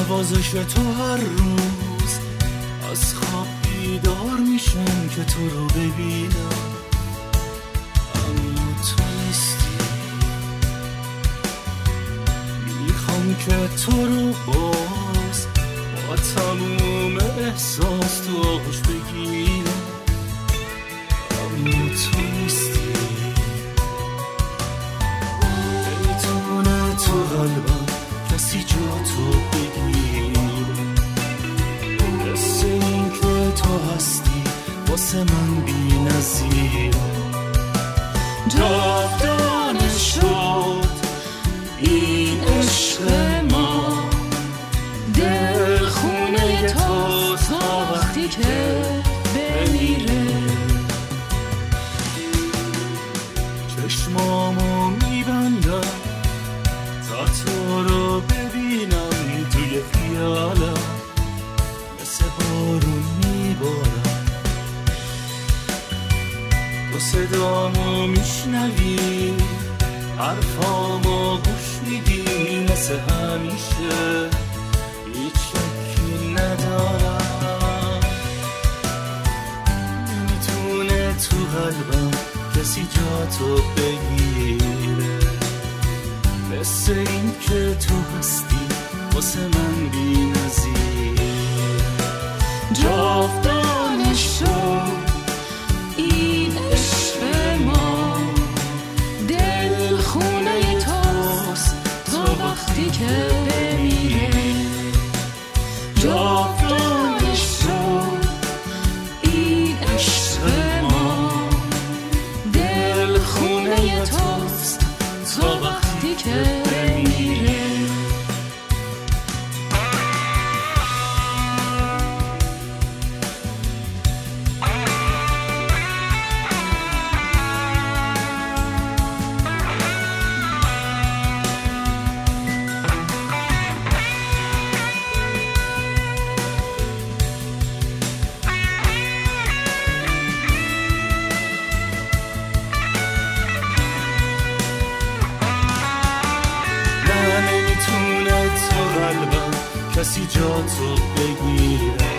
نوازش تو هر روز از خواب بیدار میشم که تو رو ببینم، اما تو نیستی. میخوام که تو رو باز با تموم احساس تو آغوش بگیرم، اما تو نیستی. نمیتونه تو قلبم کسی جا تو بگیره، مثل این که تو هستی واسه من بی نظیر. جاودانه شد این عشق ما، دل خونه تو تا وقتی که بمیره. چشمامو میبندم تا تو رو ببینم، توی خیالم مثل بارون میبارم. تو صدامو میشنوی، حرفامو گوش میدی، مثل همیشه هیچ شکی ندارم. نمیتونه تو قلبم کسی جا تو بگیره، مثل این که تو هستی واسه من بی نظیر. جاودانه شد این عشق ما، دل خونه توست تا وقتی که بمیره. جاودانه شد این عشق ما، دل خونه توست تا وقتی که بمیره. کسی جا تو بگیره،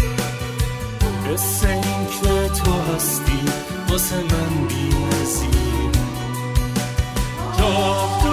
مثل این که تو هستی واسه من بی نظیر.